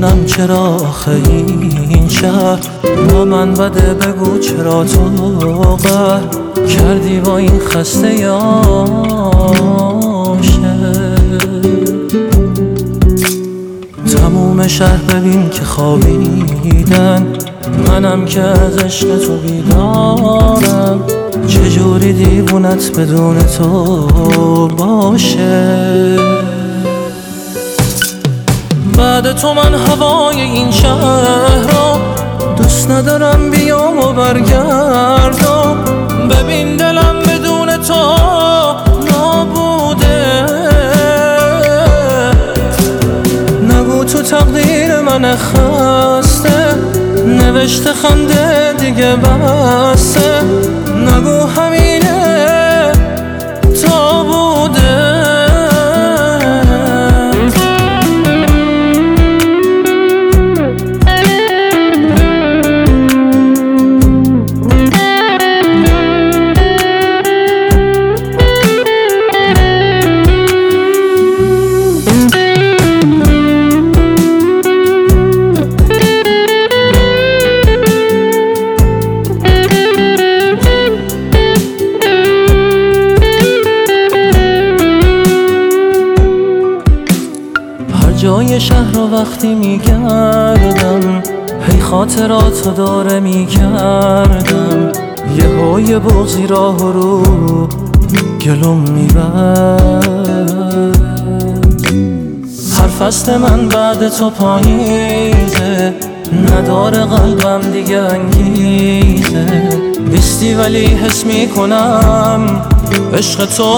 نمیدونم چرا آخه این شهر با من بده، بگو چرا تو قهر کردی با این خسته عاشق. تموم شهر ببین که خوابیدن، منم که از عشق تو بیدارم. چجوری دیوونت بدون تو باشه؟ بعد تو من هوای این شهر رو دوست ندارم، بیام و برگردم. ببین دلم بدون تو نابوده. نگو تو تقدیر من خسته، نوشته خنده دیگه بسته. نگو همینه تا بوده. جای شهر رو وقتی میگردم، هی خاطرات داره میکردم. یه های بغضی راه رو گلوم میبرد. هر فصل من بعد تو پاییزه، نداره قلبم دیگه انگیزه. نیستی ولی حس میکنم عشق تو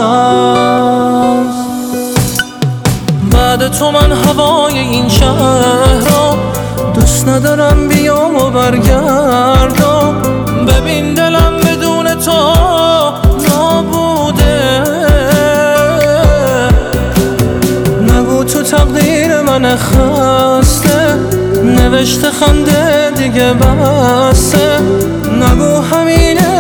هست. بعد تو من هوای این شهر رو دوست ندارم، بیام و برگردم. ببین دلم بدون تو نابوده. نگو تو تقدیر من خسته، نوشته خنده دیگه بسته. نگو همینه